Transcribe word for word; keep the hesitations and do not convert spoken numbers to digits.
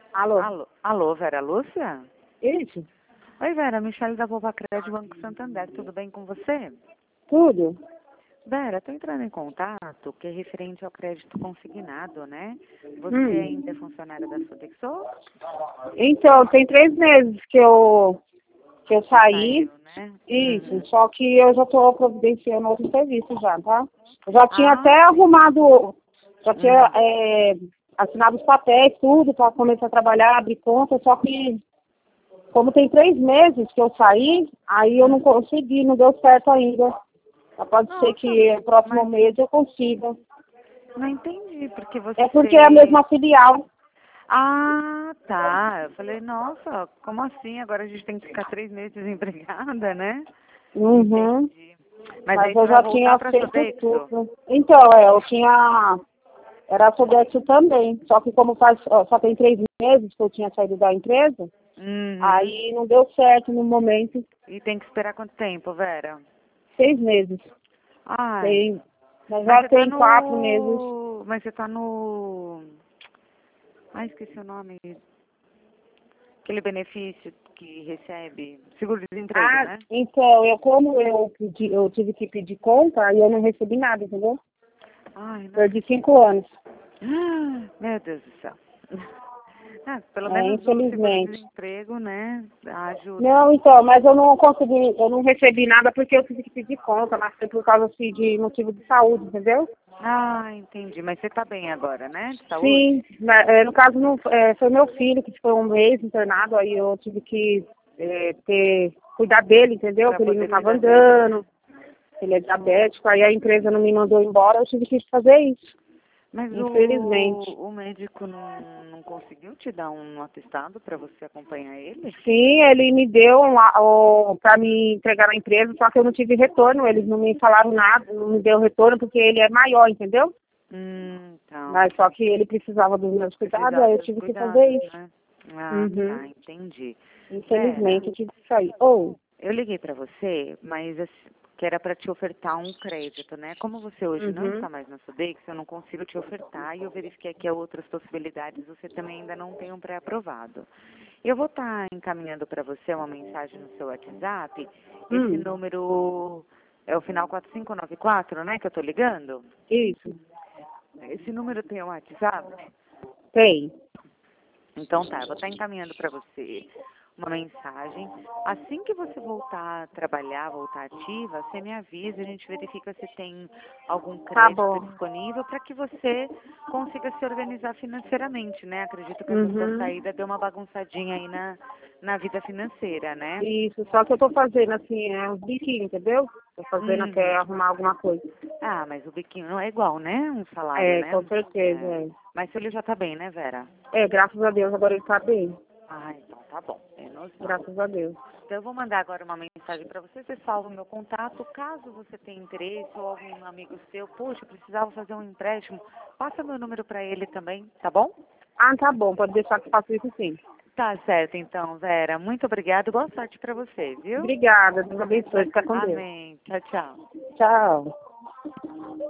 Alô? Alô, alô, Vera Lúcia? Isso? Oi, Vera, Michele da Volva Crédito Banco Santander, tudo bem com você? Tudo? Vera, estou entrando em contato, que é referente ao crédito consignado, né? Você Hum. ainda é funcionária da Sodexo? Então, tem três meses que eu, que eu saí. Saiu, né? Isso, Uhum. só que eu já estou providenciando outro serviço já, tá? Eu já tinha Ah, até arrumado, já tinha hum. é, assinado os papéis, tudo, para começar a trabalhar, abrir conta, só que como tem três meses que eu saí, aí eu não consegui, não deu certo ainda. Só pode ser Nossa, que no próximo mas mês eu consiga. não entendi, porque É porque é a você... mesma filial. Ah, tá. Eu falei, nossa, como assim? Agora a gente tem que ficar três meses desempregada, né? Uhum. Entendi. Mas Mas aí você eu vai já voltar tinha para a feito Sodexo? tudo. Então, é, eu tinha. Era Sodexo também. Só que como faz, ó, só tem três meses que eu tinha saído da empresa, Uhum. aí não deu certo no momento. E tem que esperar quanto tempo, Vera? Seis meses. Ai, Tem. Mas mas já você tá tem quatro meses. no... Mas você tá no... Ai, esqueci o nome. Aquele benefício que recebe. Seguro-desemprego, Ah, né? então, eu como eu, pedi, eu tive que pedir conta e eu não recebi nada, entendeu? Ai, não Perdi acredito. cinco anos. Ah, meu Deus do céu. Ah, pelo É, menos o infelizmente. seguro-desemprego, né? Ajuda. Não, então, mas eu não consegui, eu não recebi nada porque eu tive que pedir conta, mas foi por causa assim, de motivo de saúde, entendeu? Ah, entendi. Mas você tá bem agora, né? De Sim, saúde? na- é, no caso não, é, foi meu filho que ficou um mês internado, aí eu tive que é, ter, cuidar dele, entendeu? Pra Que ele não poder estava cuidar dele, né? andando, ele é diabético, aí a empresa não me mandou embora, eu tive que fazer isso, Mas o, infelizmente. o médico não, não conseguiu te dar um atestado para você acompanhar ele? Sim, ele me deu um, para me entregar na empresa, só que eu não tive retorno, eles não me falaram nada, não me deu retorno porque ele é maior, entendeu? Hum, então. Mas só que ele precisava dos meus cuidados, aí Precisava eu dos tive que fazer cuidados, isso. né? Ah, Uhum. tá, entendi. Vera, Infelizmente eu tive que sair. Ou, eu liguei para você, mas assim, que era para te ofertar um crédito, né? Como você hoje não uhum. está mais na Sodexo, eu não consigo te ofertar e eu verifiquei aqui outras possibilidades, você também ainda não tem um pré-aprovado. Eu vou estar encaminhando para você uma mensagem no seu WhatsApp. Esse Hum, número é o final quatro cinco nove quatro, né, que eu tô ligando? isso, Esse número tem o WhatsApp? tem. Então tá, eu vou estar encaminhando para você uma mensagem. Assim que você voltar a trabalhar, voltar ativa, você me avisa, a gente verifica se tem algum Tá crédito bom. disponível para que você consiga se organizar financeiramente, né? Acredito que essa sua Uhum. saída deu uma bagunçadinha aí na, na vida financeira, né? Isso, só que eu tô fazendo assim, é uns biquinhos, entendeu? Tô fazendo até Uhum. arrumar alguma coisa. Ah, mas o biquinho não é igual, né? Um salário, É, né? com certeza, É. é. Mas ele já tá bem, né, Vera? É, graças a Deus agora ele tá bem. Ah, então tá bom. Menos mal. Graças a Deus. Então eu vou mandar agora uma mensagem para você, você salva o meu contato. Caso você tenha interesse ou algum amigo seu, poxa, eu precisava fazer um empréstimo, passa meu número para ele também, tá bom? Ah, tá bom, pode deixar que eu faço isso sim. Tá certo, então, Vera. Muito obrigada. Boa sorte para você, viu? Obrigada, Deus abençoe, Tchau- fica com Deus. Amém. Tchau, tchau. Tchau.